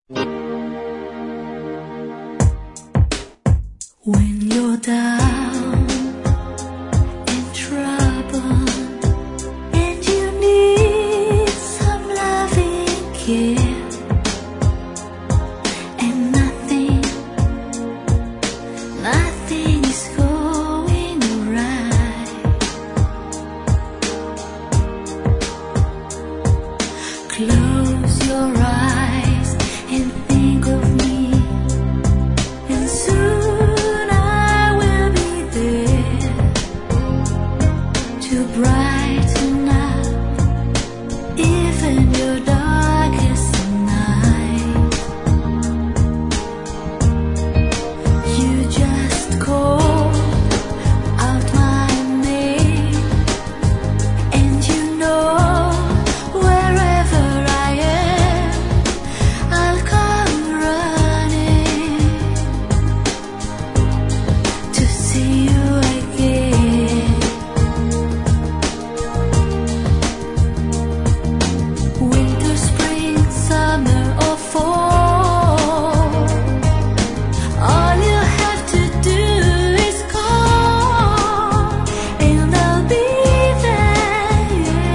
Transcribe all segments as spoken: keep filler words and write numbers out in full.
When you're down in trouble and you need some loving care, and nothing, nothing is going right, close your eyes and think of me, and soon I will be there to brighten up even your darkest night. You just call out my name, and you know wherever I am, I'll come running to see you again. Winter, spring, summer or fall, all you have to do is call, and I'll be there.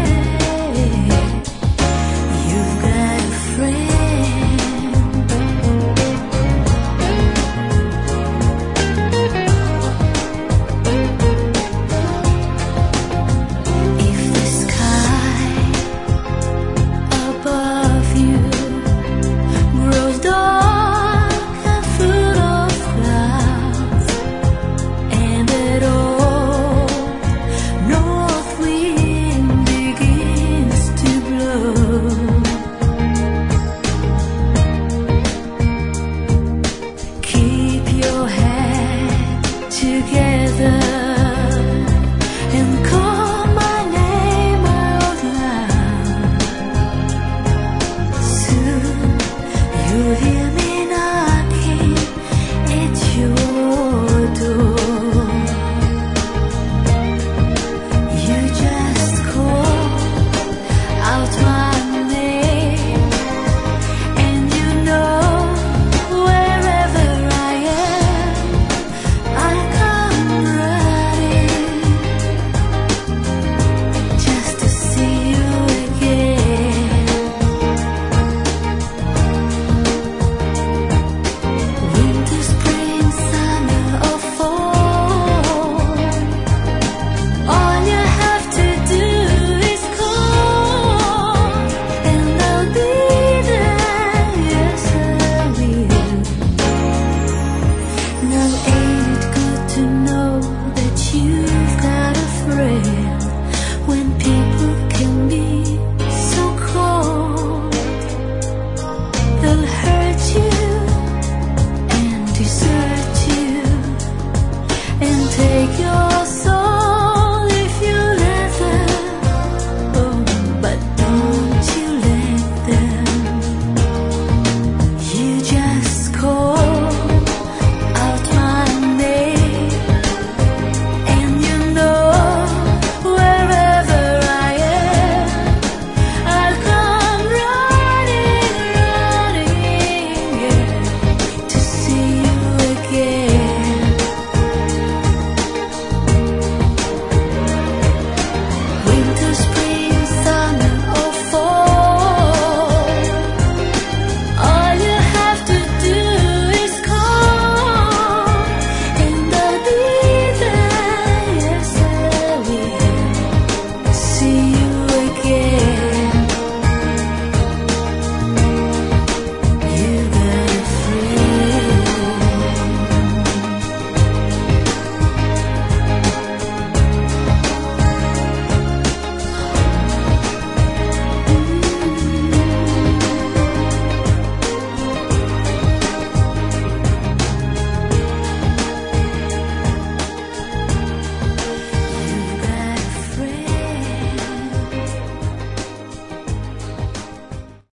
You've got a friend. If the sky above you grows dark and full of clouds, and at all north wind begins to blow, keep your head together and call my name out loud. Soon you'll hear